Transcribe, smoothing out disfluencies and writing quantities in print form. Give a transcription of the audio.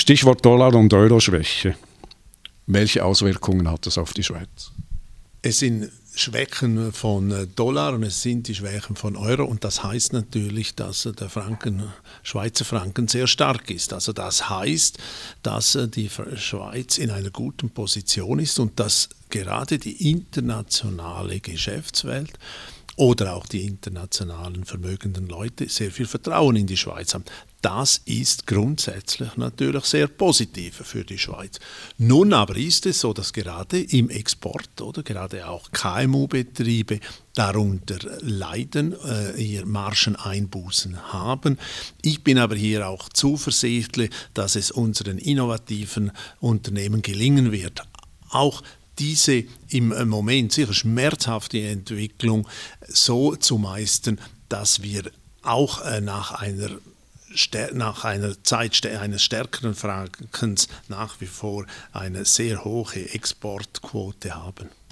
Stichwort Dollar- und Euro-Schwäche. Welche Auswirkungen hat das auf die Schweiz? Es sind Schwächen von Dollar und es sind die Schwächen von Euro und das heißt natürlich, dass der Schweizer Franken sehr stark ist. Also das heißt, dass die Schweiz in einer guten Position ist und dass gerade die internationale Geschäftswelt oder auch die internationalen vermögenden Leute sehr viel Vertrauen in die Schweiz haben. Das ist grundsätzlich natürlich sehr positiv für die Schweiz. Nun aber ist es so, dass gerade im Export oder gerade auch KMU-Betriebe darunter leiden, ihr Margeneinbußen haben. Ich bin aber hier auch zuversichtlich, dass es unseren innovativen Unternehmen gelingen wird, auch diese im Moment sicher schmerzhafte Entwicklung so zu meistern, dass wir auch nach einer Zeit eines stärkeren Frankens nach wie vor eine sehr hohe Exportquote haben.